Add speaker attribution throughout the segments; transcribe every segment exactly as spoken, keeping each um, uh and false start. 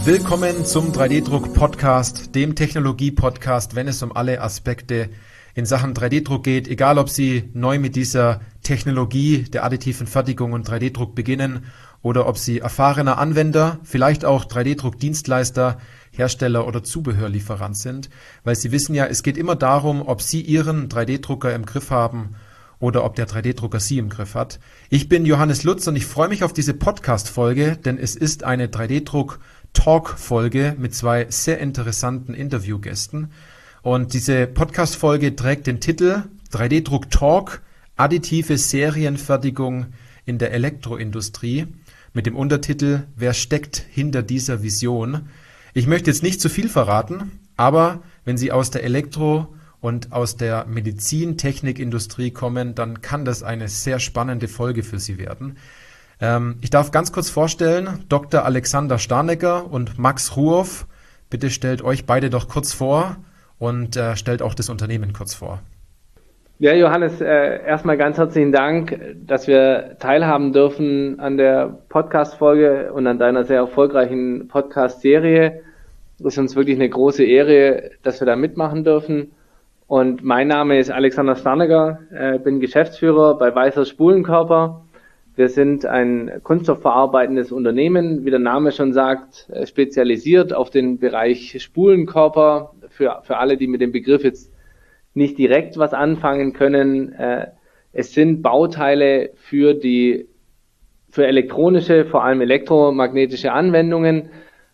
Speaker 1: Willkommen zum drei D-Druck-Podcast, dem Technologie-Podcast, wenn es um alle Aspekte in Sachen drei D-Druck geht. Egal, ob Sie neu mit dieser Technologie der additiven Fertigung und drei D-Druck beginnen oder ob Sie erfahrener Anwender, vielleicht auch drei D-Druck-Dienstleister, Hersteller oder Zubehörlieferant sind. Weil Sie wissen ja, es geht immer darum, ob Sie Ihren drei D-Drucker im Griff haben oder ob der drei D-Drucker Sie im Griff hat. Ich bin Johannes Lutz und ich freue mich auf diese Podcast-Folge, denn es ist eine drei D-Druck-Talk-Folge mit zwei sehr interessanten Interviewgästen. Und diese Podcast-Folge trägt den Titel drei D-Druck-Talk, additive Serienfertigung in der Elektroindustrie mit dem Untertitel Wer steckt hinter dieser Vision? Ich möchte jetzt nicht zu viel verraten, aber wenn Sie aus der Elektro- und aus der Medizintechnikindustrie kommen, dann kann das eine sehr spannende Folge für Sie werden. Ähm, ich darf ganz kurz vorstellen, Doktor Alexander Starnecker und Max Ruoff. Bitte stellt euch beide doch kurz vor und äh, stellt auch das Unternehmen kurz vor.
Speaker 2: Ja, Johannes, äh, erstmal ganz herzlichen Dank, dass wir teilhaben dürfen an der Podcast-Folge und an deiner sehr erfolgreichen Podcast-Serie. Das ist uns wirklich eine große Ehre, dass wir da mitmachen dürfen. Und mein Name ist Alexander Starnecker, äh, bin Geschäftsführer bei Weißer Spulenkörper. Wir sind ein kunststoffverarbeitendes Unternehmen, wie der Name schon sagt, äh, spezialisiert auf den Bereich Spulenkörper. Für, für alle, die mit dem Begriff jetzt nicht direkt was anfangen können, äh, es sind Bauteile für die, für elektronische, vor allem elektromagnetische Anwendungen.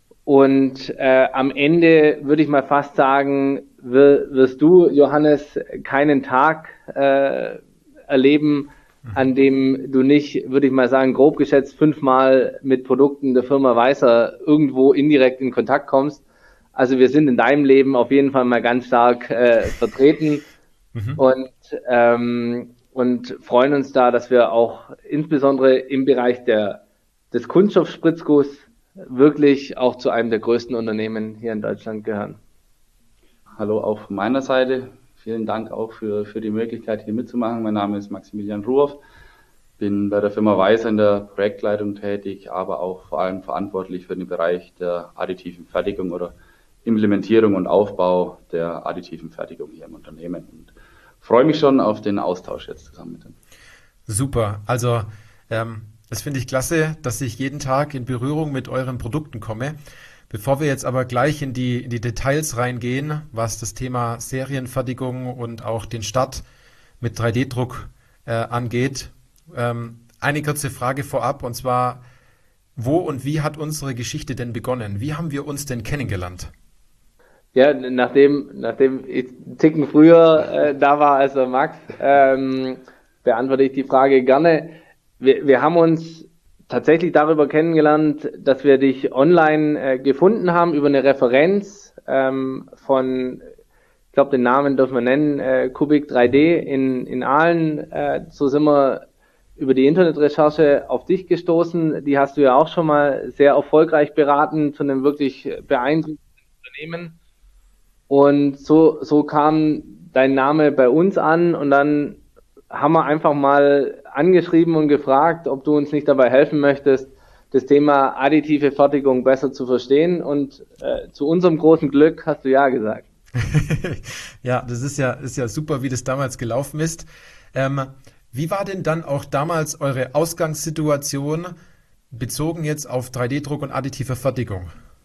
Speaker 2: Und äh, am Ende würde ich mal fast sagen, wirst du, Johannes, keinen Tag äh, erleben, an dem du nicht, würde ich mal sagen, grob geschätzt fünfmal mit Produkten der Firma Weißer irgendwo indirekt in Kontakt kommst. Also wir sind in deinem Leben auf jeden Fall mal ganz stark äh, vertreten mhm. und, ähm, und freuen uns da, dass wir auch insbesondere im Bereich der, des Kunststoffspritzguss wirklich auch zu einem der größten Unternehmen hier in Deutschland gehören.
Speaker 3: Hallo auch von meiner Seite. Vielen Dank auch für, für die Möglichkeit, hier mitzumachen. Mein Name ist Maximilian Ruoff, bin bei der Firma Weißer in der Projektleitung tätig, aber auch vor allem verantwortlich für den Bereich der additiven Fertigung oder Implementierung und Aufbau der additiven Fertigung hier im Unternehmen und freue mich schon auf den Austausch jetzt zusammen mit Ihnen.
Speaker 1: Super, also ähm, das finde ich klasse, dass ich jeden Tag in Berührung mit euren Produkten komme. Bevor wir jetzt aber gleich in die, in die Details reingehen, was das Thema Serienfertigung und auch den Start mit drei D-Druck äh, angeht, ähm, eine kurze Frage vorab, und zwar, wo und wie hat unsere Geschichte denn begonnen? Wie haben wir uns denn kennengelernt?
Speaker 2: Ja, nachdem, nachdem ich einen Ticken früher äh, da war als der Max, ähm, beantworte ich die Frage gerne. Wir, wir haben uns tatsächlich darüber kennengelernt, dass wir dich online äh, gefunden haben über eine Referenz ähm, von, ich glaube den Namen dürfen wir nennen, äh, Kubik drei D in, in Aalen. Äh, so sind wir über die Internetrecherche auf dich gestoßen. Die hast du ja auch schon mal sehr erfolgreich beraten zu einem wirklich beeindruckenden Unternehmen. Und so, so kam dein Name bei uns an und dann haben wir einfach mal angeschrieben und gefragt, ob du uns nicht dabei helfen möchtest, das Thema additive Fertigung besser zu verstehen. Und äh, zu unserem großen Glück hast du ja gesagt.
Speaker 1: Ja, das ist ja, ist ja super, wie das damals gelaufen ist. Ähm, wie war denn dann auch damals eure Ausgangssituation bezogen jetzt auf drei D-Druck und additive Fertigung?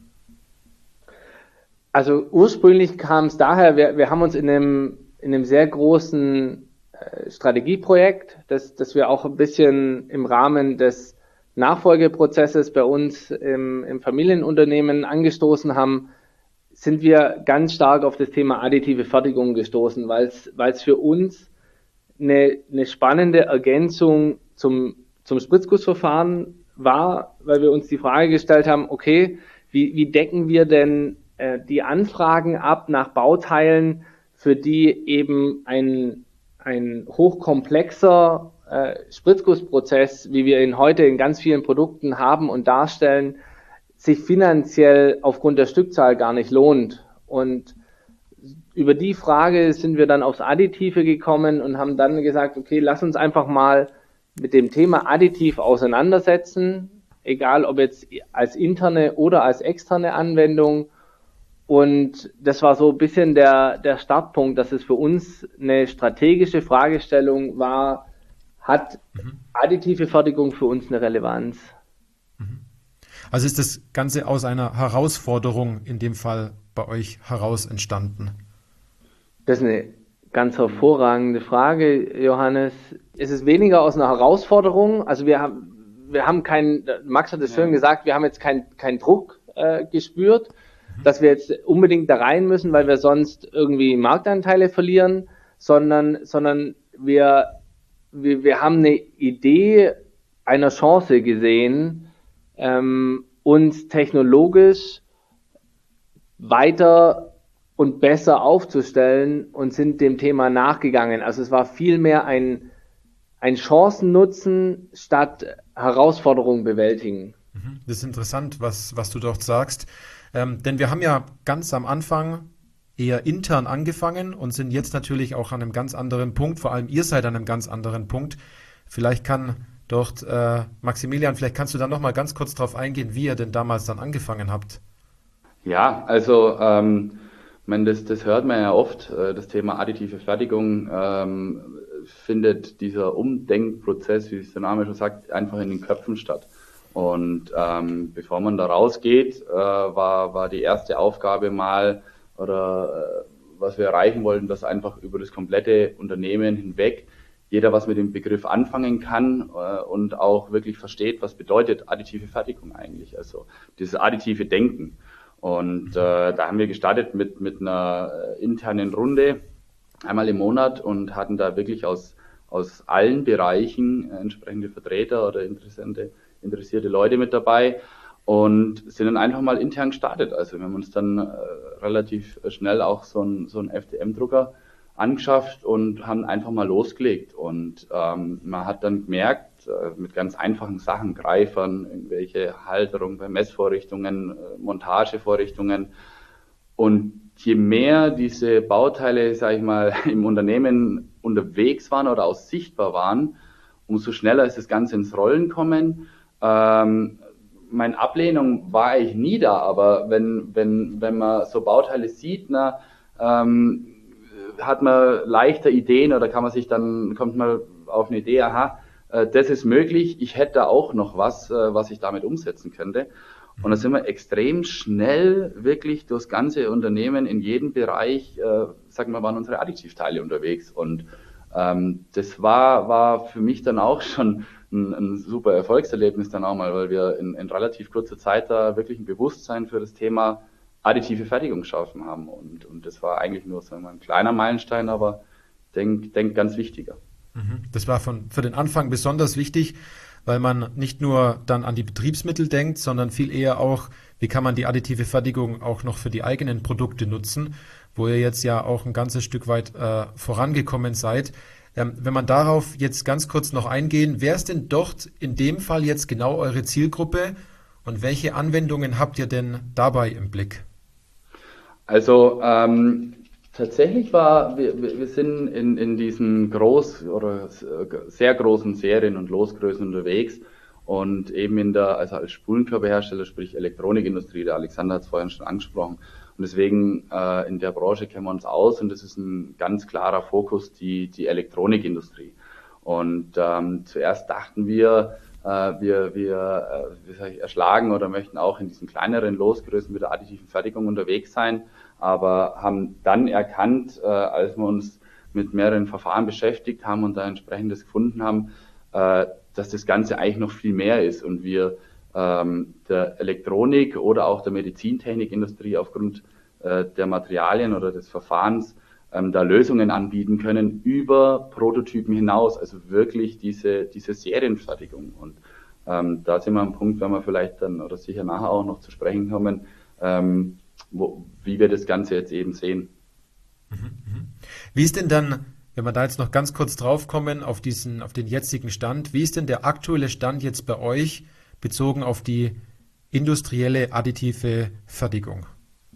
Speaker 2: Also ursprünglich kam es daher, wir, wir haben uns in einem, in einem sehr großen äh, Strategieprojekt, das, das wir auch ein bisschen im Rahmen des Nachfolgeprozesses bei uns im, im Familienunternehmen angestoßen haben, sind wir ganz stark auf das Thema additive Fertigung gestoßen, weil es weil es für uns eine, eine spannende Ergänzung zum, zum Spritzgussverfahren war, weil wir uns die Frage gestellt haben, okay, wie, wie decken wir denn die Anfragen ab nach Bauteilen, für die eben ein, ein hochkomplexer äh, Spritzgussprozess, wie wir ihn heute in ganz vielen Produkten haben und darstellen, sich finanziell aufgrund der Stückzahl gar nicht lohnt. Und über die Frage sind wir dann aufs Additive gekommen und haben dann gesagt, okay, lass uns einfach mal mit dem Thema Additiv auseinandersetzen, egal ob jetzt als interne oder als externe Anwendung. Und das war so ein bisschen der, der Startpunkt, dass es für uns eine strategische Fragestellung war, hat mhm. additive Fertigung für uns eine Relevanz?
Speaker 1: Also ist das Ganze aus einer Herausforderung in dem Fall bei euch heraus entstanden?
Speaker 2: Das ist eine ganz hervorragende Frage, Johannes. Es ist weniger aus einer Herausforderung. Also wir haben, wir haben keinen, Max hat es schön gesagt, wir haben jetzt keinen keinen Druck äh, gespürt, dass wir jetzt unbedingt da rein müssen, weil wir sonst irgendwie Marktanteile verlieren, sondern, sondern wir, wir, wir haben eine Idee einer Chance gesehen, ähm, uns technologisch weiter und besser aufzustellen und sind dem Thema nachgegangen. Also es war vielmehr ein, ein Chancennutzen statt Herausforderungen bewältigen.
Speaker 1: Das ist interessant, was, was du dort sagst. Ähm, denn wir haben ja ganz am Anfang eher intern angefangen und sind jetzt natürlich auch an einem ganz anderen Punkt. Vor allem ihr seid an einem ganz anderen Punkt. Vielleicht kann dort, äh, Maximilian, vielleicht kannst du da noch mal ganz kurz drauf eingehen, wie ihr denn damals dann angefangen habt.
Speaker 3: Ja, also ähm, ich meine, das, das hört man ja oft, äh, das Thema additive Fertigung ähm, findet dieser Umdenkprozess, wie es der Name schon sagt, einfach in den Köpfen statt. Und ähm, bevor man da rausgeht, äh, war, war die erste Aufgabe mal, oder äh, was wir erreichen wollten, dass einfach über das komplette Unternehmen hinweg jeder was mit dem Begriff anfangen kann äh, und auch wirklich versteht, was bedeutet additive Fertigung eigentlich, also dieses additive Denken. Und äh, da haben wir gestartet mit, mit einer äh, internen Runde, einmal im Monat, und hatten da wirklich aus, aus allen Bereichen äh, entsprechende Vertreter oder interessante interessierte Leute mit dabei und sind dann einfach mal intern gestartet. Also wir haben uns dann äh, relativ schnell auch so ein so ein F D M-Drucker angeschafft und haben einfach mal losgelegt. Und ähm, man hat dann gemerkt, äh, mit ganz einfachen Sachen, Greifern, irgendwelche Halterungen bei Messvorrichtungen, äh, Montagevorrichtungen. Und je mehr diese Bauteile, sage ich mal, im Unternehmen unterwegs waren oder auch sichtbar waren, umso schneller ist das Ganze ins Rollen kommen. Ähm, meine Ablehnung war eigentlich nie da, aber wenn, wenn, wenn man so Bauteile sieht, na, ähm, hat man leichter Ideen oder kann man sich dann, kommt man auf eine Idee, aha, äh, das ist möglich, ich hätte da auch noch was, äh, was ich damit umsetzen könnte. Und da sind wir extrem schnell wirklich durchs ganze Unternehmen in jedem Bereich, äh, sagen wir, waren unsere Additivteile unterwegs. Und ähm, das war, war für mich dann auch schon ein, ein super Erfolgserlebnis dann auch mal, weil wir in, in relativ kurzer Zeit da wirklich ein Bewusstsein für das Thema additive Fertigung geschaffen haben. Und, und das war eigentlich nur, sagen wir, ein kleiner Meilenstein, aber denk, denk ganz wichtiger.
Speaker 1: Das war von, für den Anfang besonders wichtig, weil man nicht nur dann an die Betriebsmittel denkt, sondern viel eher auch, wie kann man die additive Fertigung auch noch für die eigenen Produkte nutzen, wo ihr jetzt ja auch ein ganzes Stück weit äh, vorangekommen seid. Ähm, wenn man darauf jetzt ganz kurz noch eingehen, wer ist denn dort in dem Fall jetzt genau eure Zielgruppe und welche Anwendungen habt ihr denn dabei im Blick?
Speaker 3: Also ähm, tatsächlich war, wir, wir sind in, in diesen groß oder sehr großen Serien und Losgrößen unterwegs und eben in der, also als Spulenkörperhersteller, sprich Elektronikindustrie, der Alexander hat es vorhin schon angesprochen. Und deswegen äh, in der Branche kennen wir uns aus und das ist ein ganz klarer Fokus, die, die Elektronikindustrie. Und ähm, zuerst dachten wir, äh, wir, wir äh, wie sag ich, erschlagen oder möchten auch in diesen kleineren Losgrößen mit der additiven Fertigung unterwegs sein, aber haben dann erkannt, äh, als wir uns mit mehreren Verfahren beschäftigt haben und da entsprechendes gefunden haben, äh, dass das Ganze eigentlich noch viel mehr ist und wir ähm, der Elektronik oder auch der Medizintechnikindustrie aufgrund äh, der Materialien oder des Verfahrens ähm, da Lösungen anbieten können über Prototypen hinaus, also wirklich diese diese Serienfertigung. Und ähm, da sind wir am Punkt, wenn wir vielleicht dann oder sicher nachher auch noch zu sprechen kommen, ähm, wo, wie wir das Ganze jetzt eben sehen.
Speaker 1: Wie ist denn dann, wenn wir da jetzt noch ganz kurz draufkommen auf diesen, auf den jetzigen Stand, wie ist denn der aktuelle Stand jetzt bei euch bezogen auf die industrielle additive Fertigung?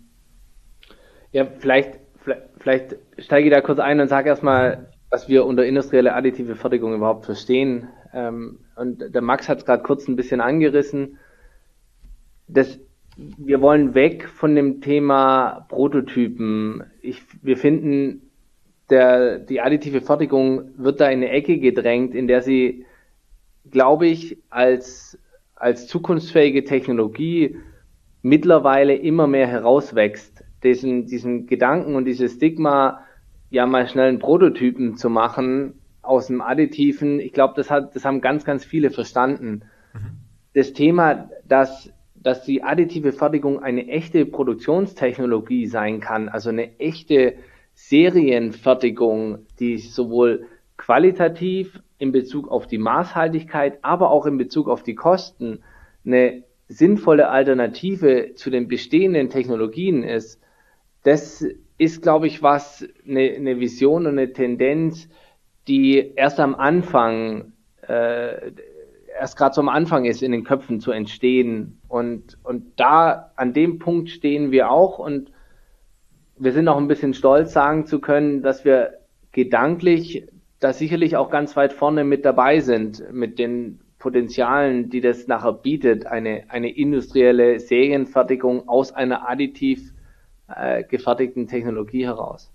Speaker 2: Ja, vielleicht, vielleicht, vielleicht steige ich da kurz ein und sage erstmal, was wir unter industrielle additive Fertigung überhaupt verstehen. ähm, und der Max hat es gerade kurz ein bisschen angerissen, das, wir wollen weg von dem Thema Prototypen. Ich, wir finden, der, die additive Fertigung wird da in eine Ecke gedrängt, in der sie, glaube ich, als, als zukunftsfähige Technologie mittlerweile immer mehr herauswächst. Diesen, diesen Gedanken und dieses Stigma, ja mal schnell einen Prototypen zu machen aus dem Additiven, ich glaube, das hat, das haben ganz, ganz viele verstanden. Mhm. Das Thema, dass, dass die additive Fertigung eine echte Produktionstechnologie sein kann, also eine echte Serienfertigung, die sowohl qualitativ in Bezug auf die Maßhaltigkeit, aber auch in Bezug auf die Kosten eine sinnvolle Alternative zu den bestehenden Technologien ist, das ist, glaube ich, was, eine, eine Vision und eine Tendenz, die erst am Anfang, äh, erst gerade so am Anfang ist, in den Köpfen zu entstehen. Und, und da, an dem Punkt stehen wir auch, und wir sind auch ein bisschen stolz, sagen zu können, dass wir gedanklich da sicherlich auch ganz weit vorne mit dabei sind, mit den Potenzialen, die das nachher bietet, eine, eine industrielle Serienfertigung aus einer additiv äh, gefertigten Technologie heraus.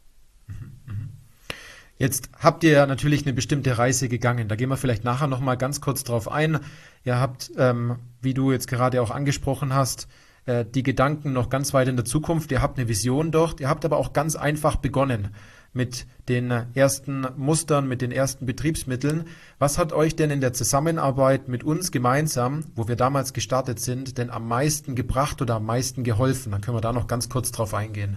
Speaker 1: Jetzt habt ihr ja natürlich eine bestimmte Reise gegangen. Da gehen wir vielleicht nachher nochmal ganz kurz drauf ein. Ihr habt, ähm, wie du jetzt gerade auch angesprochen hast, äh, die Gedanken noch ganz weit in der Zukunft. Ihr habt eine Vision dort. Ihr habt aber auch ganz einfach begonnen mit den ersten Mustern, mit den ersten Betriebsmitteln. Was hat euch denn in der Zusammenarbeit mit uns gemeinsam, wo wir damals gestartet sind, denn am meisten gebracht oder am meisten geholfen? Dann können wir da noch ganz kurz drauf eingehen.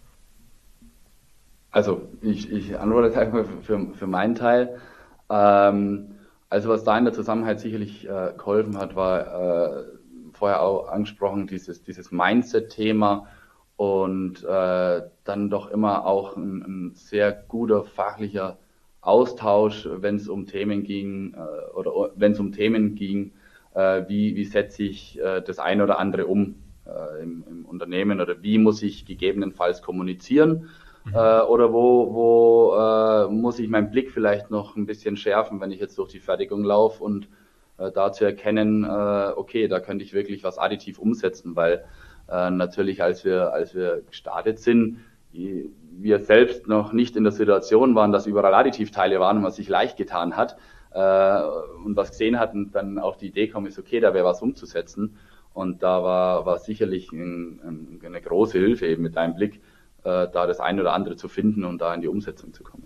Speaker 3: Also ich, ich antworte einfach für, für meinen Teil. Ähm, also was da in der Zusammenarbeit sicherlich äh, geholfen hat, war äh, vorher auch angesprochen, dieses, dieses Mindset-Thema und äh, dann doch immer auch ein, ein sehr guter fachlicher Austausch, wenn es um Themen ging äh, oder wenn es um Themen ging, äh, wie, wie setze ich äh, das eine oder andere um äh, im, im Unternehmen oder wie muss ich gegebenenfalls kommunizieren. Äh, oder wo, wo äh, muss ich meinen Blick vielleicht noch ein bisschen schärfen, wenn ich jetzt durch die Fertigung laufe und äh, da zu erkennen, äh, okay, da könnte ich wirklich was additiv umsetzen, weil äh, natürlich, als wir als wir gestartet sind, wir selbst noch nicht in der Situation waren, dass überall Additivteile waren und man sich leicht getan hat äh, und was gesehen hat und dann auf die Idee kam, ist okay, da wäre was umzusetzen, und da war war sicherlich ein, ein, eine große Hilfe eben mit deinem Blick, da das eine oder andere zu finden und da in die Umsetzung zu kommen.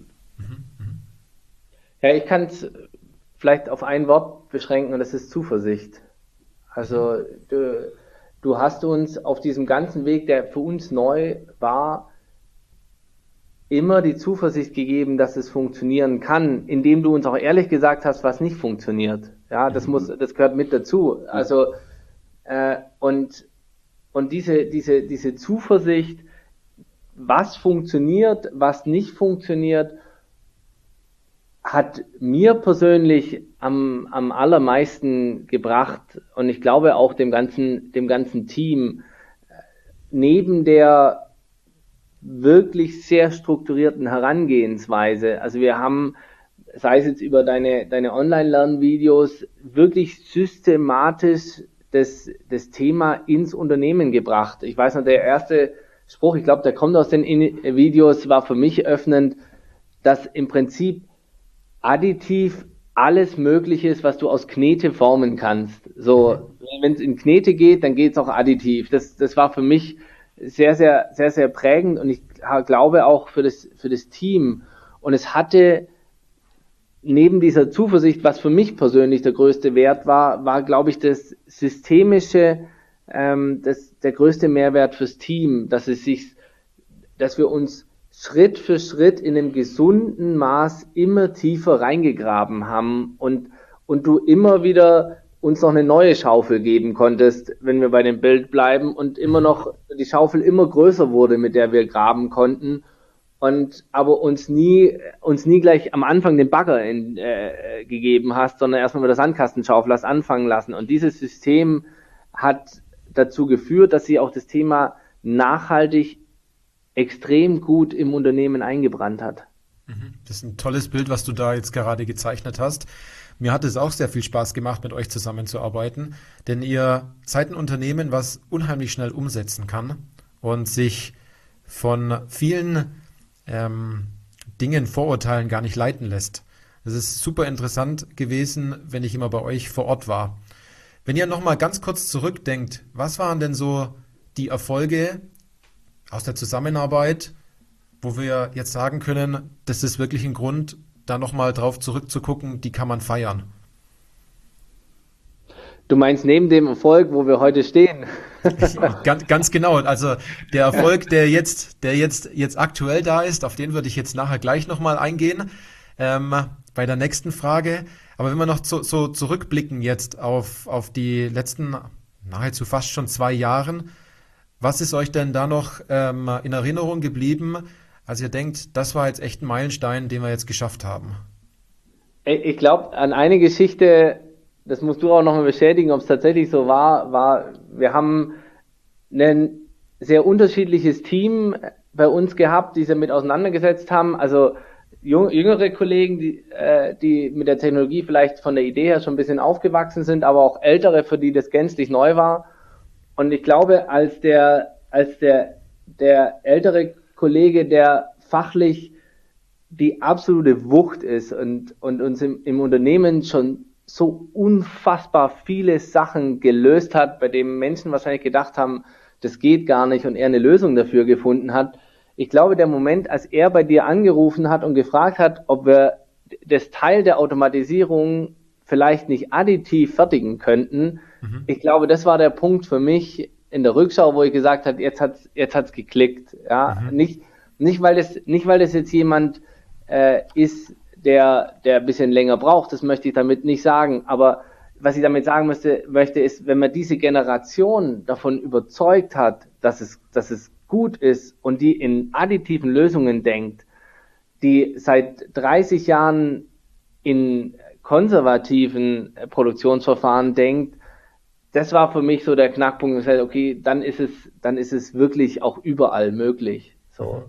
Speaker 2: Ja, ich kann es vielleicht auf ein Wort beschränken, und das ist Zuversicht. Also du, du hast uns auf diesem ganzen Weg, der für uns neu war, immer die Zuversicht gegeben, dass es funktionieren kann, indem du uns auch ehrlich gesagt hast, was nicht funktioniert. Ja, das muss, das gehört mit dazu. Also äh, und und diese diese diese Zuversicht, was funktioniert, was nicht funktioniert, hat mir persönlich am, am allermeisten gebracht, und ich glaube auch dem ganzen, dem ganzen Team, neben der wirklich sehr strukturierten Herangehensweise. Also wir haben, sei es jetzt über deine, deine Online-Lernvideos, wirklich systematisch das, das Thema ins Unternehmen gebracht. Ich weiß noch, der erste Spruch, ich glaube, der kommt aus den Videos, war für mich öffnend, dass im Prinzip additiv alles Mögliche ist, was du aus Knete formen kannst. So, wenn es in Knete geht, dann geht es auch additiv. Das, das war für mich sehr, sehr, sehr, sehr prägend, und ich glaube auch für das, für das Team. Und es hatte neben dieser Zuversicht, was für mich persönlich der größte Wert war, war, glaube ich, das systemische, ähm, das, der größte Mehrwert fürs Team, dass es sich, dass wir uns Schritt für Schritt in einem gesunden Maß immer tiefer reingegraben haben und, und du immer wieder uns noch eine neue Schaufel geben konntest, wenn wir bei dem Bild bleiben, und immer noch die Schaufel immer größer wurde, mit der wir graben konnten, und aber uns nie uns nie gleich am Anfang den Bagger in, äh, gegeben hast, sondern erstmal mit der Sandkastenschaufel hast anfangen lassen. Und dieses System hat dazu geführt, dass sie auch das Thema nachhaltig extrem gut im Unternehmen eingebrannt hat.
Speaker 1: Das ist ein tolles Bild, was du da jetzt gerade gezeichnet hast. Mir hat es auch sehr viel Spaß gemacht, mit euch zusammenzuarbeiten, denn ihr seid ein Unternehmen, was unheimlich schnell umsetzen kann und sich von vielen ähm, Dingen, Vorurteilen gar nicht leiten lässt. Es ist super interessant gewesen, wenn ich immer bei euch vor Ort war. Wenn ihr nochmal ganz kurz zurückdenkt, was waren denn so die Erfolge aus der Zusammenarbeit, wo wir jetzt sagen können, das ist wirklich ein Grund, da nochmal drauf zurückzugucken, die kann man feiern?
Speaker 2: Du meinst neben dem Erfolg, wo wir heute stehen?
Speaker 1: ganz, ganz genau. Also der Erfolg, der jetzt, der jetzt, jetzt aktuell da ist, auf den würde ich jetzt nachher gleich nochmal eingehen, ähm, bei der nächsten Frage. Aber wenn wir noch so, so zurückblicken jetzt auf, auf die letzten nahezu fast schon zwei Jahren, was ist euch denn da noch ähm, in Erinnerung geblieben, als ihr denkt, das war jetzt echt ein Meilenstein, den wir jetzt geschafft haben?
Speaker 2: Ich glaube, an eine Geschichte, das musst du auch nochmal bestätigen, ob es tatsächlich so war, war, wir haben ein sehr unterschiedliches Team bei uns gehabt, die sich mit auseinandergesetzt haben. Also jüngere Kollegen, die, äh, die mit der Technologie vielleicht von der Idee her schon ein bisschen aufgewachsen sind, aber auch ältere, für die das gänzlich neu war. Und ich glaube, als der, als der, der ältere Kollege, der fachlich die absolute Wucht ist und, und uns im, im Unternehmen schon so unfassbar viele Sachen gelöst hat, bei dem Menschen wahrscheinlich gedacht haben, das geht gar nicht und er eine Lösung dafür gefunden hat. Ich glaube, der Moment, als er bei dir angerufen hat und gefragt hat, ob wir das Teil der Automatisierung vielleicht nicht additiv fertigen könnten, mhm. ich glaube, das war der Punkt für mich in der Rückschau, wo ich gesagt habe, jetzt hat's, jetzt hat's geklickt. Ja, mhm. nicht, nicht weil das, nicht weil das jetzt jemand äh, ist, der, der ein bisschen länger braucht, das möchte ich damit nicht sagen, aber was ich damit sagen möchte, möchte ist, wenn man diese Generation davon überzeugt hat, dass es, dass es gut ist und die in additiven Lösungen denkt, die seit dreißig Jahren in konservativen Produktionsverfahren denkt, das war für mich so der Knackpunkt. Ich sage, okay, dann ist es, dann ist es wirklich auch überall möglich. So.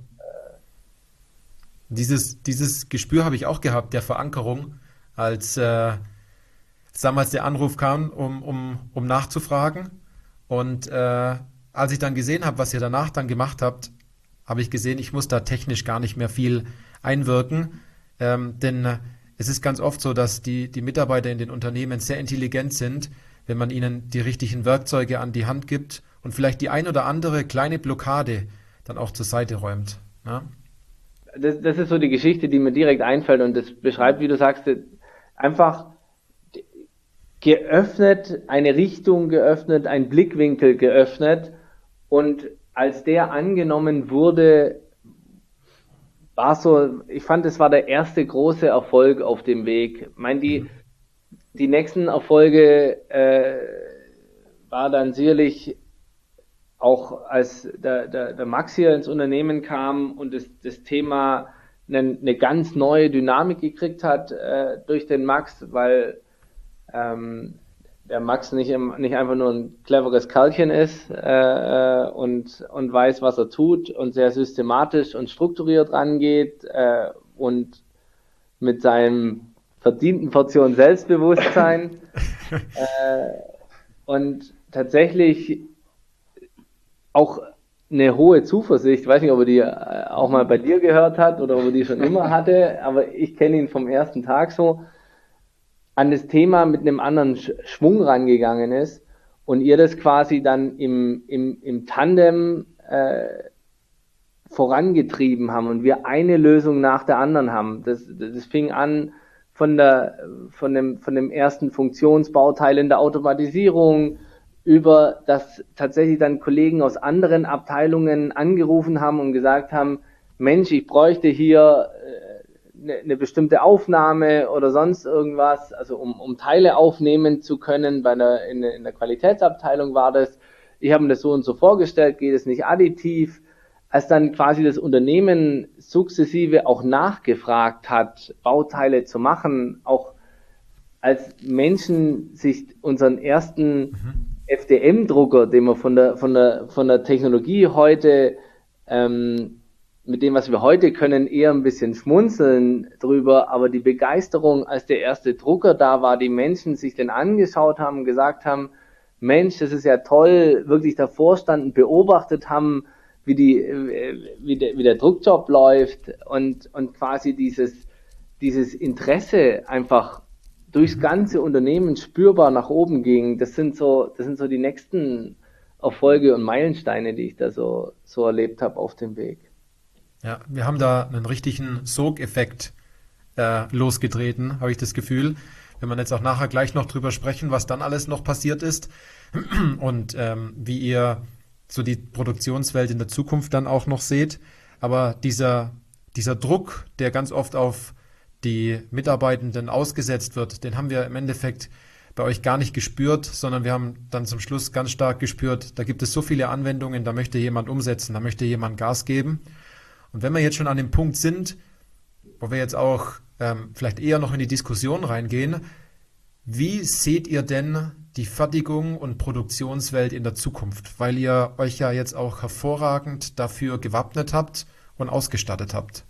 Speaker 1: Dieses, dieses Gespür habe ich auch gehabt, der Verankerung, als, äh, als damals der Anruf kam, um, um, um nachzufragen. Und äh, als ich dann gesehen habe, was ihr danach dann gemacht habt, habe ich gesehen, ich muss da technisch gar nicht mehr viel einwirken. Ähm, denn äh, es ist ganz oft so, dass die, die Mitarbeiter in den Unternehmen sehr intelligent sind, wenn man ihnen die richtigen Werkzeuge an die Hand gibt und vielleicht die ein oder andere kleine Blockade dann auch zur Seite räumt. Ja?
Speaker 2: Das, das ist so die Geschichte, die mir direkt einfällt und das beschreibt, wie du sagst, einfach geöffnet, eine Richtung geöffnet, ein Blickwinkel geöffnet und als der angenommen wurde, war so, ich fand, es war der erste große Erfolg auf dem Weg. Ich meine, die, die nächsten Erfolge äh, war dann sicherlich auch als der, der, der Max hier ins Unternehmen kam und das, das Thema eine, eine ganz neue Dynamik gekriegt hat äh, durch den Max, weil ähm, der Max nicht, im, nicht einfach nur ein cleveres Kerlchen ist äh, und, und weiß, was er tut und sehr systematisch und strukturiert rangeht äh, und mit seinem verdienten Portion Selbstbewusstsein äh, und tatsächlich auch eine hohe Zuversicht, ich weiß nicht, ob er die auch mal bei dir gehört hat oder ob er die schon immer hatte, aber ich kenne ihn vom ersten Tag so, an das Thema mit einem anderen Schwung rangegangen ist und ihr das quasi dann im, im, im Tandem äh, vorangetrieben haben und wir eine Lösung nach der anderen haben. Das, das fing an von der, von dem, von dem ersten Funktionsbauteil in der Automatisierung über das tatsächlich dann Kollegen aus anderen Abteilungen angerufen haben und gesagt haben, Mensch, ich bräuchte hier eine, eine bestimmte Aufnahme oder sonst irgendwas, also um, um Teile aufnehmen zu können, bei einer, in, in der Qualitätsabteilung war das, ich habe mir das so und so vorgestellt, geht es nicht additiv, als dann quasi das Unternehmen sukzessive auch nachgefragt hat, Bauteile zu machen, auch als Menschen sich unseren ersten mhm. F D M-Drucker, den wir von der, von der, von der Technologie heute ähm, mit dem, was wir heute können, eher ein bisschen schmunzeln drüber, aber die Begeisterung, als der erste Drucker da war, die Menschen sich den angeschaut haben, gesagt haben, Mensch, das ist ja toll, wirklich davor standen, beobachtet haben, wie die, wie der, wie der Druckjob läuft und, und quasi dieses, dieses Interesse einfach durchs ganze Unternehmen spürbar nach oben ging. Das sind so, das sind so die nächsten Erfolge und Meilensteine, die ich da so, so erlebt habe auf dem Weg.
Speaker 1: Ja, wir haben da einen richtigen Sogeffekt äh, losgetreten, habe ich das Gefühl. Wenn wir jetzt auch nachher gleich noch drüber sprechen, was dann alles noch passiert ist und ähm, wie ihr so die Produktionswelt in der Zukunft dann auch noch seht. Aber dieser, dieser Druck, der ganz oft auf die Mitarbeitenden ausgesetzt wird, den haben wir im Endeffekt bei euch gar nicht gespürt, sondern wir haben dann zum Schluss ganz stark gespürt, da gibt es so viele Anwendungen, da möchte jemand umsetzen, da möchte jemand Gas geben. Und wenn wir jetzt schon an dem Punkt sind, wo wir jetzt auch ähm, vielleicht eher noch in die Diskussion reingehen, wie seht ihr denn die Fertigung und Produktionswelt in der Zukunft? Weil ihr euch ja jetzt auch hervorragend dafür gewappnet habt und ausgestattet habt.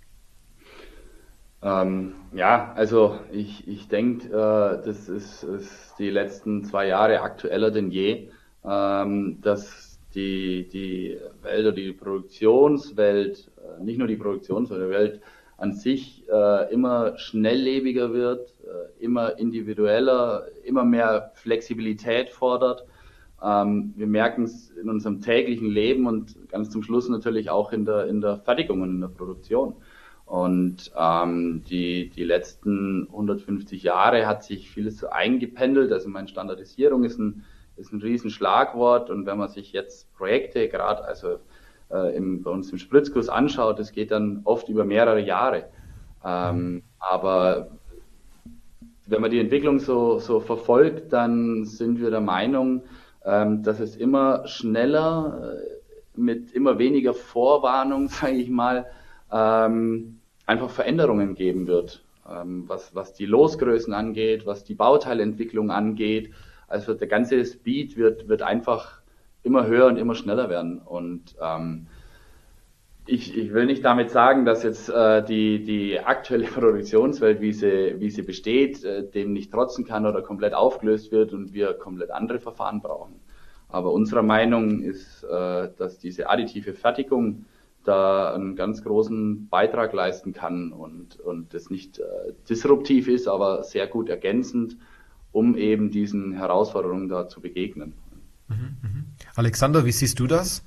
Speaker 3: Ähm, ja, also ich, ich denke, äh, das ist, ist die letzten zwei Jahre aktueller denn je, ähm, dass die, die Welt oder die Produktionswelt, äh, nicht nur die Produktionswelt, die Welt an sich äh, immer schnelllebiger wird, äh, immer individueller, immer mehr Flexibilität fordert. Ähm, wir merken es in unserem täglichen Leben und ganz zum Schluss natürlich auch in der, in der Fertigung und in der Produktion. Und ähm, die, die letzten hundertfünfzig Jahre hat sich vieles so eingependelt. Also meine Standardisierung ist ein, ist ein Riesenschlagwort. Und wenn man sich jetzt Projekte gerade also äh, im, bei uns im Spritzguss anschaut, das geht dann oft über mehrere Jahre. Ähm, aber wenn man die Entwicklung so, so verfolgt, dann sind wir der Meinung, ähm, dass es immer schneller, äh, mit immer weniger Vorwarnung, sage ich mal, ähm, einfach Veränderungen geben wird, ähm, was, was die Losgrößen angeht, was die Bauteilentwicklung angeht. Also der ganze Speed wird, wird einfach immer höher und immer schneller werden. Und ähm, ich, ich will nicht damit sagen, dass jetzt äh, die, die aktuelle Produktionswelt, wie sie, wie sie besteht, äh, dem nicht trotzen kann oder komplett aufgelöst wird und wir komplett andere Verfahren brauchen. Aber unserer Meinung ist, äh, dass diese additive Fertigung da einen ganz großen Beitrag leisten kann und, und das nicht äh, disruptiv ist, aber sehr gut ergänzend, um eben diesen Herausforderungen da zu begegnen.
Speaker 1: Mhm, mhm. Alexander, wie siehst du das?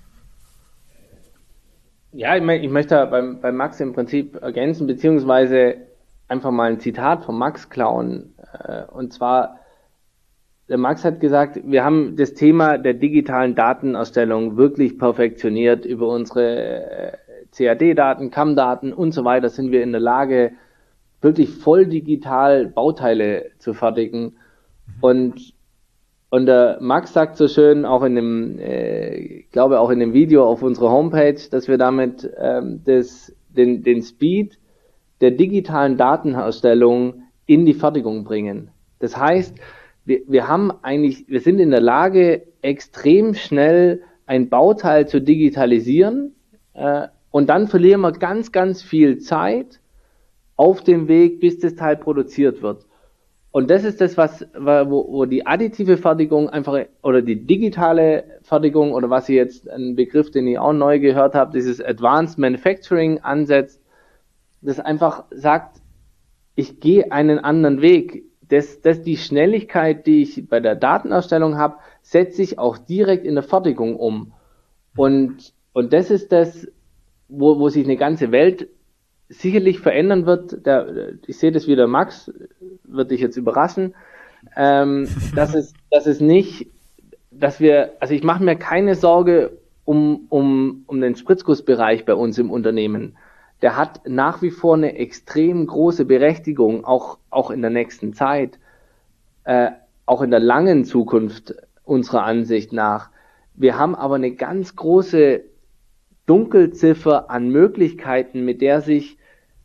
Speaker 2: Ja, ich, ich möchte beim, beim Max im Prinzip ergänzen, beziehungsweise einfach mal ein Zitat von Max klauen. Äh, und zwar, der Max hat gesagt, wir haben das Thema der digitalen Datenerstellung wirklich perfektioniert. Über unsere C A D-Daten, C A M-Daten und so weiter sind wir in der Lage, wirklich voll digital Bauteile zu fertigen. Und, und der Max sagt so schön, auch in dem, äh, ich glaube auch in dem Video auf unserer Homepage, dass wir damit ähm, das, den, den Speed der digitalen Datenerstellung in die Fertigung bringen. Das heißt, Wir, wir haben eigentlich, wir sind in der Lage, extrem schnell ein Bauteil zu digitalisieren, äh, und dann verlieren wir ganz, ganz viel Zeit auf dem Weg, bis das Teil produziert wird. Und das ist das, was, wo, wo die additive Fertigung einfach, oder die digitale Fertigung, oder was ihr jetzt, ein Begriff, den ich auch neu gehört habe, dieses Advanced Manufacturing ansetzt, das einfach sagt, ich gehe einen anderen Weg. Das, das die Schnelligkeit, die ich bei der Datenerstellung habe, setze ich auch direkt in der Fertigung um. Und, und das ist das, wo, wo sich eine ganze Welt sicherlich verändern wird. Der, ich sehe das wieder, Max, wird dich jetzt überraschen, ähm, dass es, dass es nicht, dass wir, also ich mache mir keine Sorge um, um, um den Spritzgussbereich bei uns im Unternehmen. Der hat nach wie vor eine extrem große Berechtigung, auch, auch in der nächsten Zeit, äh, auch in der langen Zukunft unserer Ansicht nach. Wir haben aber eine ganz große Dunkelziffer an Möglichkeiten, mit der sich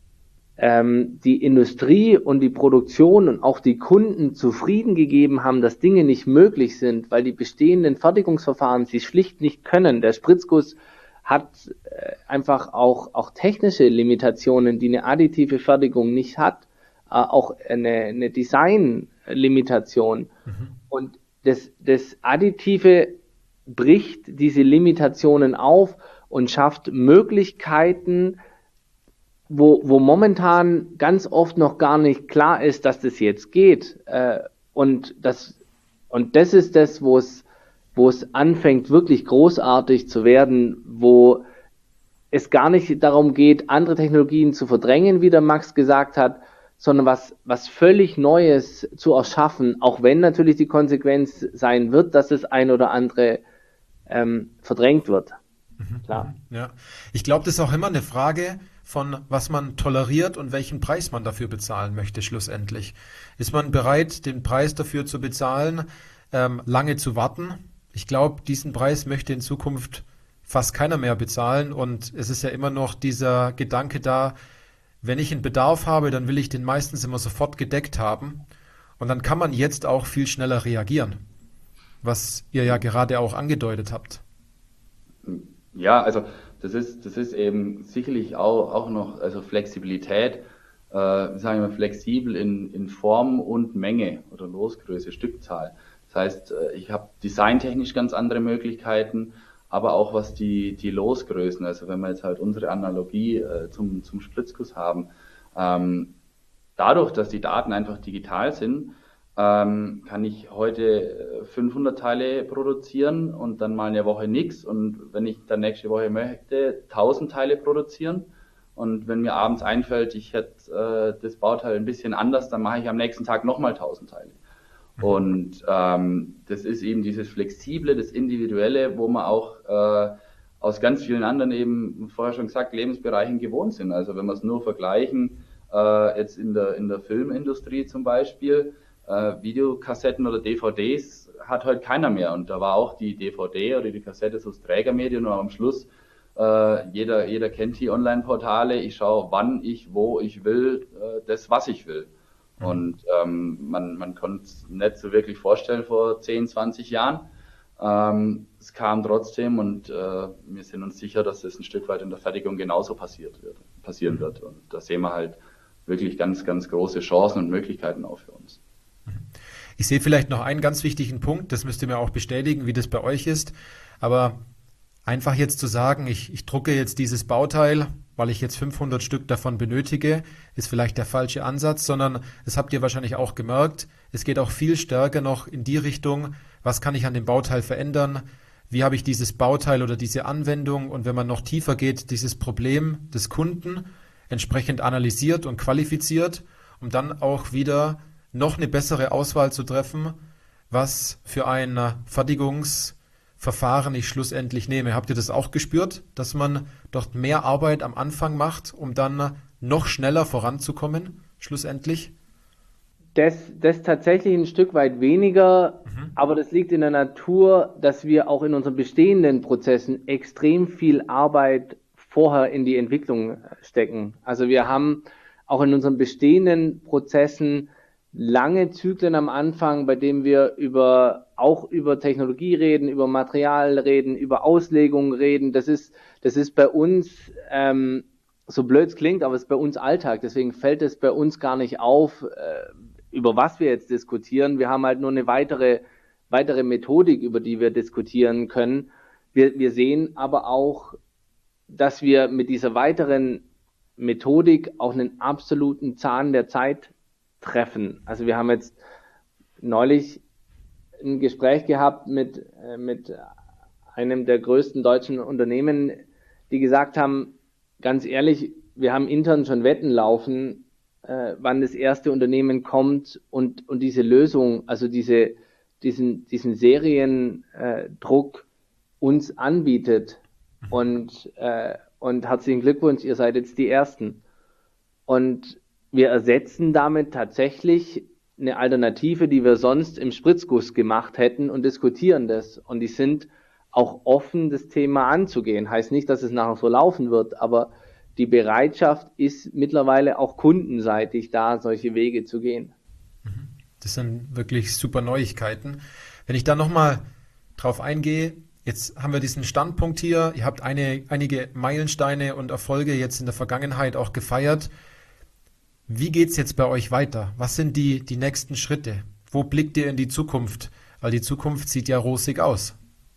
Speaker 2: ähm, die Industrie und die Produktion und auch die Kunden zufrieden gegeben haben, dass Dinge nicht möglich sind, weil die bestehenden Fertigungsverfahren sie schlicht nicht können. Der Spritzguss hat äh, einfach auch, auch technische Limitationen, die eine additive Fertigung nicht hat, äh, auch eine, eine Design-Limitation. Mhm. Und das, das Additive bricht diese Limitationen auf und schafft Möglichkeiten, wo, wo momentan ganz oft noch gar nicht klar ist, dass das jetzt geht. Äh, und das, und das ist das, wo es wo es anfängt, wirklich großartig zu werden, wo es gar nicht darum geht, andere Technologien zu verdrängen, wie der Max gesagt hat, sondern was, was völlig Neues zu erschaffen, auch wenn natürlich die Konsequenz sein wird, dass das ein oder andere ähm, verdrängt wird.
Speaker 1: Mhm. Klar. Ja. Ich glaube, das ist auch immer eine Frage von, was man toleriert und welchen Preis man dafür bezahlen möchte schlussendlich. Ist man bereit, den Preis dafür zu bezahlen, ähm, lange zu warten? Ich glaube, diesen Preis möchte in Zukunft fast keiner mehr bezahlen und es ist ja immer noch dieser Gedanke da, wenn ich einen Bedarf habe, dann will ich den meistens immer sofort gedeckt haben und dann kann man jetzt auch viel schneller reagieren, was ihr ja gerade auch angedeutet habt.
Speaker 3: Ja, also das ist, das ist eben sicherlich auch, auch noch also Flexibilität, äh, sagen wir flexibel in, in Form und Menge oder Losgröße, Stückzahl. Das heißt, ich habe designtechnisch ganz andere Möglichkeiten, aber auch was die, die Losgrößen, also wenn wir jetzt halt unsere Analogie äh, zum, zum Spritzguss haben, ähm, dadurch, dass die Daten einfach digital sind, ähm, kann ich heute fünfhundert Teile produzieren und dann mal eine Woche nichts und wenn ich dann nächste Woche möchte, tausend Teile produzieren und wenn mir abends einfällt, ich hätte äh, das Bauteil ein bisschen anders, dann mache ich am nächsten Tag nochmal tausend Teile. Und ähm, das ist eben dieses Flexible, das Individuelle, wo man auch äh, aus ganz vielen anderen eben, vorher schon gesagt, Lebensbereichen gewohnt sind. Also wenn wir es nur vergleichen, äh, jetzt in der in der Filmindustrie zum Beispiel, äh, Videokassetten oder D V Ds hat heute keiner mehr. Und da war auch die D V D oder die Kassette so das Trägermedium, und am Schluss äh, jeder jeder kennt die Online-Portale. Ich schaue, wann ich, wo ich will, äh, das, was ich will. Und ähm, man, man konnte es nicht so wirklich vorstellen vor zehn, zwanzig Jahren. Ähm, es kam trotzdem und äh, wir sind uns sicher, dass es ein Stück weit in der Fertigung genauso passiert wird, passieren wird. Und da sehen wir halt wirklich ganz, ganz große Chancen und Möglichkeiten auch für uns.
Speaker 1: Ich sehe vielleicht noch einen ganz wichtigen Punkt, das müsst ihr mir auch bestätigen, wie das bei euch ist. Aber einfach jetzt zu sagen, ich, ich drucke jetzt dieses Bauteil, weil ich jetzt fünfhundert Stück davon benötige, ist vielleicht der falsche Ansatz, sondern das habt ihr wahrscheinlich auch gemerkt, es geht auch viel stärker noch in die Richtung, was kann ich an dem Bauteil verändern, wie habe ich dieses Bauteil oder diese Anwendung und wenn man noch tiefer geht, dieses Problem des Kunden entsprechend analysiert und qualifiziert, um dann auch wieder noch eine bessere Auswahl zu treffen, was für ein Fertigungsverfahren ich schlussendlich nehme. Habt ihr das auch gespürt, dass man dort mehr Arbeit am Anfang macht, um dann noch schneller voranzukommen, schlussendlich?
Speaker 2: Das, das tatsächlich ein Stück weit weniger, mhm. aber das liegt in der Natur, dass wir auch in unseren bestehenden Prozessen extrem viel Arbeit vorher in die Entwicklung stecken. Also wir haben auch in unseren bestehenden Prozessen lange Zyklen am Anfang, bei denen wir über auch über Technologie reden, über Material reden, über Auslegung reden. Das ist das ist bei uns ähm, so blöd es klingt, aber es ist bei uns Alltag. Deswegen fällt es bei uns gar nicht auf, äh, über was wir jetzt diskutieren. Wir haben halt nur eine weitere weitere Methodik, über die wir diskutieren können. Wir wir sehen aber auch, dass wir mit dieser weiteren Methodik auch einen absoluten Zahn der Zeit treffen. Also wir haben jetzt neulich ein Gespräch gehabt mit, äh, mit einem der größten deutschen Unternehmen, die gesagt haben, ganz ehrlich, wir haben intern schon Wetten laufen, äh, wann das erste Unternehmen kommt und, und diese Lösung, also diese, diesen, diesen Seriendruck uns anbietet. Und, äh, und herzlichen Glückwunsch, ihr seid jetzt die Ersten. Und wir ersetzen damit tatsächlich eine Alternative, die wir sonst im Spritzguss gemacht hätten und diskutieren das. Und die sind auch offen, das Thema anzugehen. Heißt nicht, dass es nachher so laufen wird, aber die Bereitschaft ist mittlerweile auch kundenseitig da, solche Wege zu gehen.
Speaker 1: Das sind wirklich super Neuigkeiten. Wenn ich da nochmal drauf eingehe, Jetzt haben wir diesen Standpunkt hier. Ihr habt eine, einige Meilensteine und Erfolge jetzt in der Vergangenheit auch gefeiert. Wie geht's jetzt bei euch weiter? Was sind die, die nächsten Schritte? Wo blickt ihr in die Zukunft? Weil die Zukunft sieht ja rosig aus.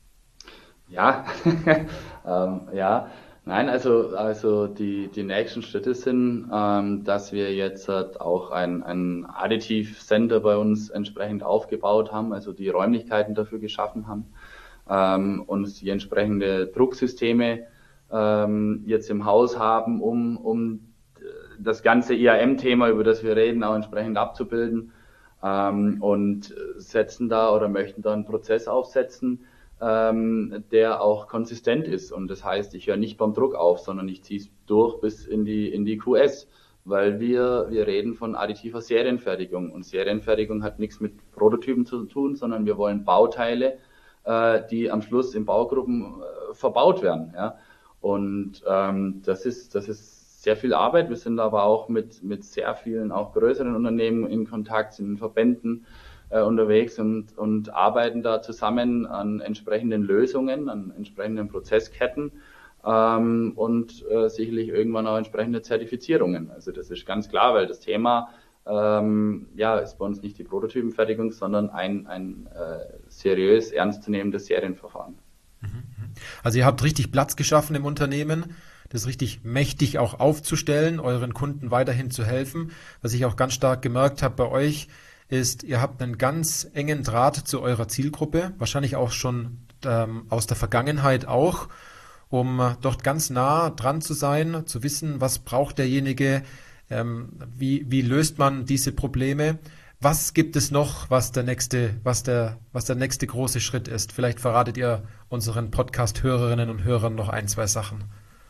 Speaker 3: Ja, ähm, ja, nein, also, also die, die nächsten Schritte sind, ähm, dass wir jetzt halt auch ein, ein Additiv-Center bei uns entsprechend aufgebaut haben, also die Räumlichkeiten dafür geschaffen haben, ähm, und die entsprechende Drucksysteme ähm, jetzt im Haus haben, um, um das ganze I A M-Thema, über das wir reden, auch entsprechend abzubilden, ähm, und setzen da oder möchten da einen Prozess aufsetzen, ähm, der auch konsistent ist. Und das heißt, ich höre nicht beim Druck auf, sondern ich ziehe es durch bis in die in die Q S, weil wir wir reden von additiver Serienfertigung, und Serienfertigung hat nichts mit Prototypen zu tun, sondern wir wollen Bauteile, äh, die am Schluss in Baugruppen äh, verbaut werden. Ja? Und ähm, das ist das ist sehr viel Arbeit. Wir sind aber auch mit mit sehr vielen auch größeren Unternehmen in Kontakt, sind in Verbänden äh, unterwegs und und arbeiten da zusammen an entsprechenden Lösungen, an entsprechenden Prozessketten, ähm, und äh, sicherlich irgendwann auch entsprechende Zertifizierungen. Also das ist ganz klar, weil das Thema ähm, ja ist bei uns nicht die Prototypenfertigung, sondern ein ein äh, seriös ernstzunehmendes Serienverfahren.
Speaker 1: Also ihr habt richtig Platz geschaffen im Unternehmen, das richtig mächtig auch aufzustellen, euren Kunden weiterhin zu helfen. Was ich auch ganz stark gemerkt habe bei euch, ist, ihr habt einen ganz engen Draht zu eurer Zielgruppe, wahrscheinlich auch schon ähm, aus der Vergangenheit auch, um äh, dort ganz nah dran zu sein, zu wissen, was braucht derjenige, ähm, wie, wie löst man diese Probleme. Was gibt es noch, was der nächste, was der, was der nächste große Schritt ist? Vielleicht verratet ihr unseren Podcast-Hörerinnen und Hörern noch ein, zwei Sachen.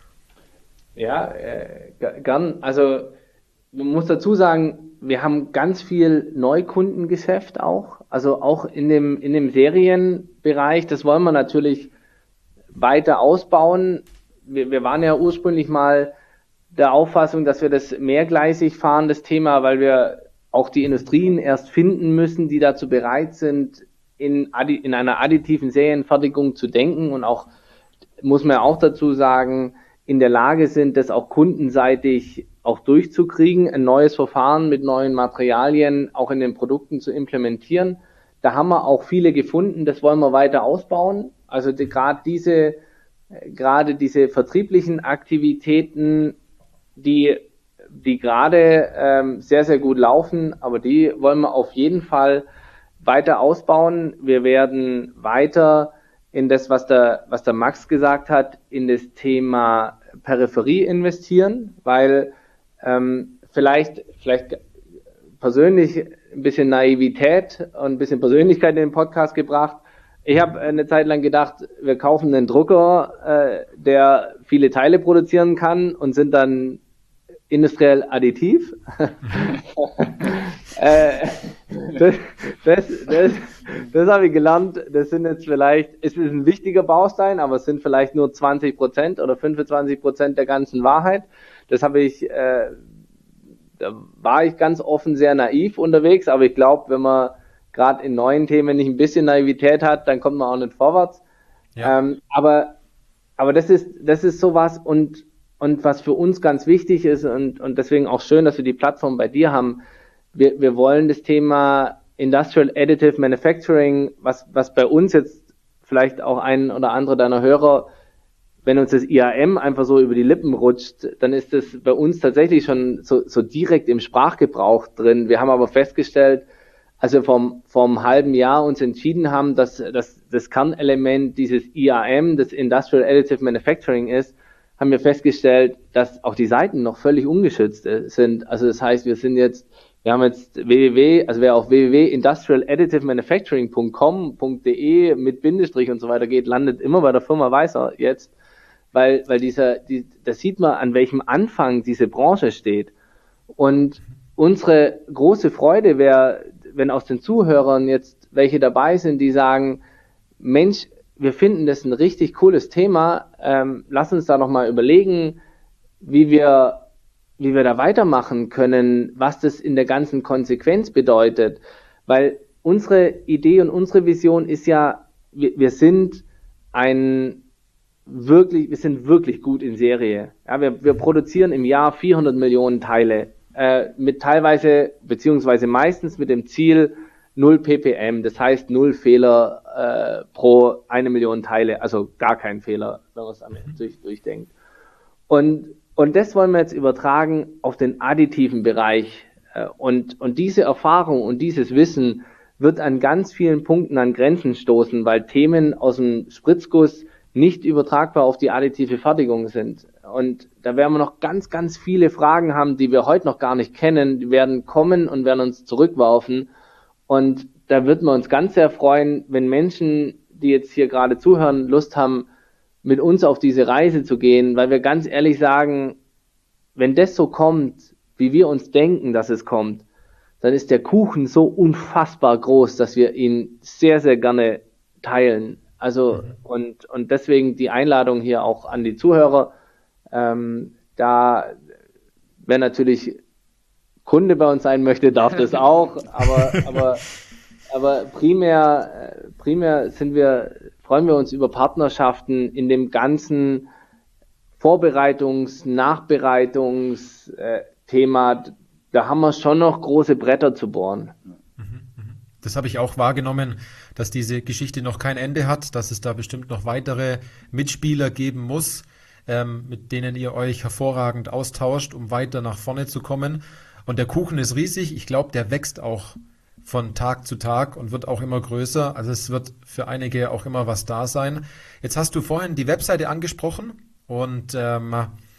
Speaker 2: Ja, äh, gern. Also man muss dazu sagen, wir haben ganz viel Neukundengeschäft auch, also auch in dem in dem Serienbereich. Das wollen wir natürlich weiter ausbauen. Wir, wir waren ja ursprünglich mal der Auffassung, dass wir das mehrgleisig fahren, das Thema, weil wir auch die Industrien erst finden müssen, die dazu bereit sind, in, in einer additiven Serienfertigung zu denken, und auch, muss man auch dazu sagen, in der Lage sind, das auch kundenseitig auch durchzukriegen, ein neues Verfahren mit neuen Materialien auch in den Produkten zu implementieren. Da haben wir auch viele gefunden, das wollen wir weiter ausbauen. Also die, gerade diese, gerade diese vertrieblichen Aktivitäten, die, die gerade ähm, sehr, sehr gut laufen, aber die wollen wir auf jeden Fall weiter ausbauen. Wir werden weiter in das, was der, was der Max gesagt hat, in das Thema Peripherie investieren, weil ähm, vielleicht, vielleicht persönlich ein bisschen Naivität und ein bisschen Persönlichkeit in den Podcast gebracht. Ich habe eine Zeit lang gedacht, wir kaufen einen Drucker, äh, der viele Teile produzieren kann, und sind dann industriell additiv. äh, das das, das, das habe ich gelernt. Das sind jetzt vielleicht, es ist ein wichtiger Baustein, aber es sind vielleicht nur zwanzig Prozent oder fünfundzwanzig Prozent der ganzen Wahrheit. Das habe ich, äh, da war ich ganz offen sehr naiv unterwegs, aber ich glaube, wenn man gerade in neuen Themen nicht ein bisschen Naivität hat, dann kommt man auch nicht vorwärts. Ja. Ähm, aber, aber das ist, das ist sowas, und Und was für uns ganz wichtig ist, und, und deswegen auch schön, dass wir die Plattform bei dir haben, wir, wir wollen das Thema Industrial Additive Manufacturing, was, was bei uns jetzt vielleicht auch ein oder andere deiner Hörer, wenn uns das I A M einfach so über die Lippen rutscht, dann ist das bei uns tatsächlich schon so, so direkt im Sprachgebrauch drin. Wir haben aber festgestellt, als wir vom, vom halben Jahr uns entschieden haben, dass, dass das Kernelement dieses I A M, das Industrial Additive Manufacturing ist, haben wir festgestellt, dass auch die Seiten noch völlig ungeschützt sind. Also das heißt, wir sind jetzt, wir haben jetzt www, also wer auf w w w punkt industrial additive manufacturing punkt com punkt d e mit Bindestrich und so weiter geht, landet immer bei der Firma Weißer jetzt, weil, weil dieser, die, da sieht man, an welchem Anfang diese Branche steht. Und unsere große Freude wäre, wenn aus den Zuhörern jetzt welche dabei sind, die sagen, Mensch, wir finden das ein richtig cooles Thema. Ähm, lass uns da nochmal überlegen, wie wir, wie wir da weitermachen können, was das in der ganzen Konsequenz bedeutet. Weil unsere Idee und unsere Vision ist ja, wir, wir sind ein wirklich, wir sind wirklich gut in Serie. Ja, wir, wir produzieren im Jahr vierhundert Millionen Teile, äh, mit teilweise, beziehungsweise meistens mit dem Ziel null ppm, das heißt null Fehler äh, pro eine Million Teile, also gar kein Fehler, wenn man es am Ende durch, durchdenkt. Und, und das wollen wir jetzt übertragen auf den additiven Bereich. Und, und diese Erfahrung und dieses Wissen wird an ganz vielen Punkten an Grenzen stoßen, weil Themen aus dem Spritzguss nicht übertragbar auf die additive Fertigung sind. Und da werden wir noch ganz, ganz viele Fragen haben, die wir heute noch gar nicht kennen. Die werden kommen und werden uns zurückwerfen. Und da würden wir uns ganz sehr freuen, wenn Menschen, die jetzt hier gerade zuhören, Lust haben, mit uns auf diese Reise zu gehen, weil wir ganz ehrlich sagen, wenn das so kommt, wie wir uns denken, dass es kommt, dann ist der Kuchen so unfassbar groß, dass wir ihn sehr, sehr gerne teilen. Also, mhm. und, und deswegen die Einladung hier auch an die Zuhörer. Ähm, da, wer natürlich Kunde bei uns sein möchte, darf das auch, aber, aber, aber primär, primär sind wir, freuen wir uns über Partnerschaften in dem ganzen Vorbereitungs-, Nachbereitungs-, äh, Thema, da haben wir schon noch große Bretter zu bohren.
Speaker 1: Das habe ich auch wahrgenommen, dass diese Geschichte noch kein Ende hat, dass es da bestimmt noch weitere Mitspieler geben muss, ähm, mit denen ihr euch hervorragend austauscht, um weiter nach vorne zu kommen. Und der Kuchen ist riesig. Ich glaube, der wächst auch von Tag zu Tag und wird auch immer größer. Also es wird für einige auch immer was da sein. Jetzt hast du vorhin die Webseite angesprochen und ähm,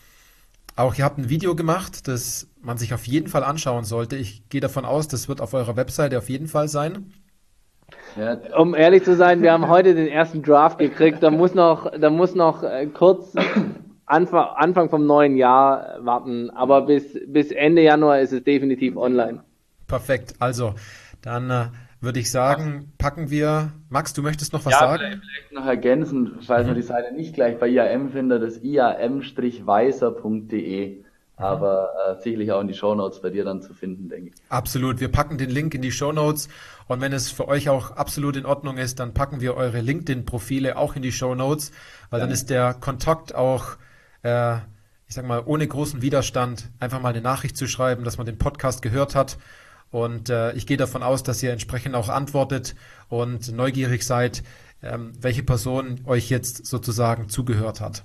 Speaker 1: auch ihr habt ein Video gemacht, das man sich auf jeden Fall anschauen sollte. Ich gehe davon aus, das wird auf eurer Webseite auf jeden Fall sein.
Speaker 2: Ja. Um ehrlich zu sein, wir haben heute den ersten Draft gekriegt. Da muss noch, da muss noch äh, kurz Anfang, Anfang vom neuen Jahr warten. Aber bis, bis Ende Januar ist es definitiv online.
Speaker 1: Perfekt. Also, dann äh, würde ich sagen, packen wir. Max, du möchtest noch was
Speaker 3: ja,
Speaker 1: sagen?
Speaker 3: Vielleicht, vielleicht noch ergänzen, falls man die Seite nicht gleich bei I A M findet, das i a m weiser punkt de. Aber äh, sicherlich auch in die Shownotes bei dir dann zu finden, denke ich.
Speaker 1: Absolut. Wir packen den Link in die Shownotes. Und wenn es für euch auch absolut in Ordnung ist, dann packen wir eure LinkedIn-Profile auch in die Shownotes, weil ja. Dann ist der Kontakt auch, äh, ich sag mal, ohne großen Widerstand, einfach mal eine Nachricht zu schreiben, dass man den Podcast gehört hat. Und äh, ich gehe davon aus, dass ihr entsprechend auch antwortet und neugierig seid, ähm, welche Person euch jetzt sozusagen zugehört hat.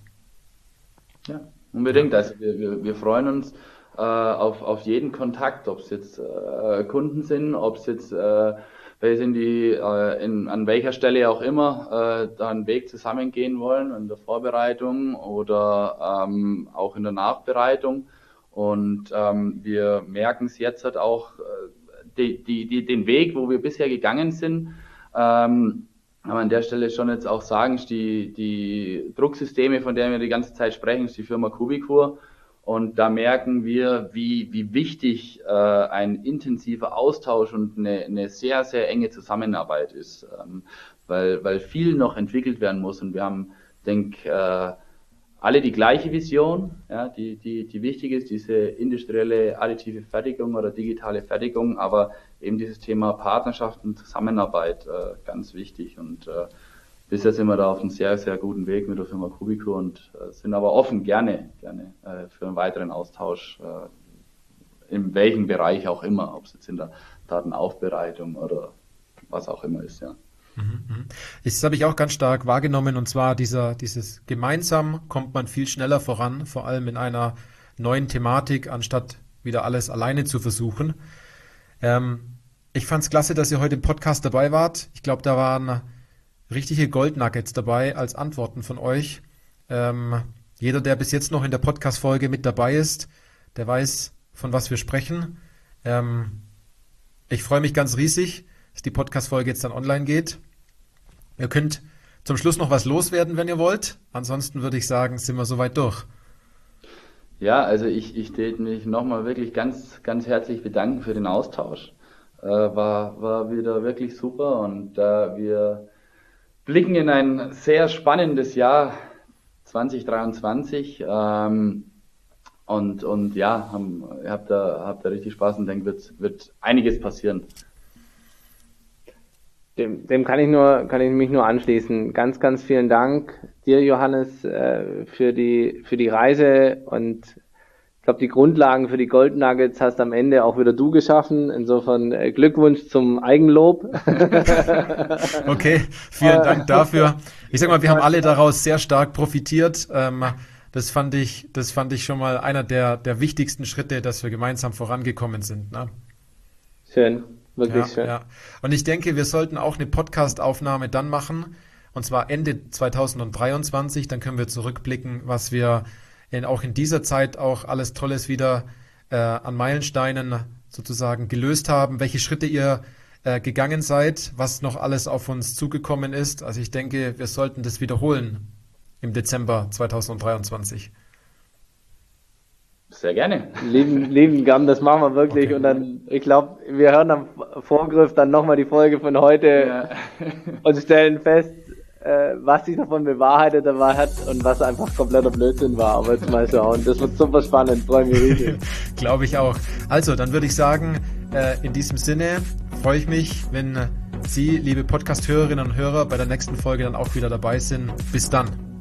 Speaker 3: Ja, unbedingt. Also wir, wir, wir freuen uns äh, auf, auf jeden Kontakt, ob es jetzt äh, Kunden sind, ob es jetzt äh, welche sind, die äh, in, an welcher Stelle auch immer äh, da einen Weg zusammengehen wollen, in der Vorbereitung oder ähm, auch in der Nachbereitung. Und ähm, wir merken es jetzt halt auch, äh, die, die, die, den Weg, wo wir bisher gegangen sind, ähm, aber an der Stelle schon jetzt auch sagen, die, die Drucksysteme, von denen wir die ganze Zeit sprechen, ist die Firma Cubicur. Und da merken wir, wie, wie wichtig äh, ein intensiver Austausch und eine, eine sehr, sehr enge Zusammenarbeit ist, ähm, weil, weil viel noch entwickelt werden muss. Und wir haben, denke äh, alle die gleiche Vision, ja, die, die, die wichtig ist, diese industrielle additive Fertigung oder digitale Fertigung, aber eben dieses Thema Partnerschaft und Zusammenarbeit äh, ganz wichtig. Und äh, bisher sind wir da auf einem sehr, sehr guten Weg mit der Firma Cubicur und äh, sind aber offen, gerne, gerne äh, für einen weiteren Austausch, äh, in welchem Bereich auch immer, ob es jetzt in der Datenaufbereitung oder was auch immer ist, ja.
Speaker 1: Das habe ich auch ganz stark wahrgenommen, und zwar dieser, dieses gemeinsam kommt man viel schneller voran, vor allem in einer neuen Thematik, anstatt wieder alles alleine zu versuchen. Ähm, ich fand es klasse, dass ihr heute im Podcast dabei wart. Ich glaube, da waren richtige Goldnuggets dabei als Antworten von euch. Ähm, jeder, der bis jetzt noch in der Podcast-Folge mit dabei ist, der weiß, von was wir sprechen. Ähm, ich freue mich ganz riesig, dass die Podcast-Folge jetzt dann online geht. Ihr könnt zum Schluss noch was loswerden, wenn ihr wollt. Ansonsten würde ich sagen, sind wir soweit durch.
Speaker 3: Ja, also ich, ich täte mich nochmal wirklich ganz, ganz herzlich bedanken für den Austausch. Äh, war, war wieder wirklich super und äh, wir blicken in ein sehr spannendes Jahr zwanzig dreiundzwanzig ähm, und, und ja, haben, habt da, habt da richtig Spaß und denke, wird, wird einiges passieren.
Speaker 2: Dem, dem kann ich nur, kann ich mich nur anschließen. Ganz, ganz vielen Dank dir, Johannes, äh, für die, für die Reise, und ich glaube, die Grundlagen für die Gold Nuggets hast am Ende auch wieder du geschaffen. Insofern äh, Glückwunsch zum Eigenlob.
Speaker 1: Okay, vielen Dank dafür. Ich sag mal, wir haben alle daraus sehr stark profitiert. Ähm, das fand ich, das fand ich schon mal einer der, der wichtigsten Schritte, dass wir gemeinsam vorangekommen sind. Ne?
Speaker 2: Schön, wirklich
Speaker 1: ja,
Speaker 2: schön.
Speaker 1: Ja. Und ich denke, wir sollten auch eine Podcast-Aufnahme dann machen, und zwar Ende zweitausenddreiundzwanzig. Dann können wir zurückblicken, was wir in, auch in dieser Zeit auch alles Tolles wieder äh, an Meilensteinen sozusagen gelöst haben, welche Schritte ihr äh, gegangen seid, was noch alles auf uns zugekommen ist. Also ich denke, wir sollten das wiederholen im Dezember zweitausenddreiundzwanzig.
Speaker 3: Sehr gerne.
Speaker 2: Lieben, lieben gern, das machen wir wirklich. Okay. Und dann, ich glaube, wir hören am Vorgriff dann nochmal die Folge von heute ja. und stellen fest, was sich davon bewahrheitet hat und was einfach kompletter Blödsinn war. Aber jetzt mal schauen. Das wird super spannend. Freue mich riesig.
Speaker 1: Glaube ich auch. Also, dann würde ich sagen, in diesem Sinne freue ich mich, wenn Sie, liebe Podcast-Hörerinnen und Hörer, bei der nächsten Folge dann auch wieder dabei sind. Bis dann.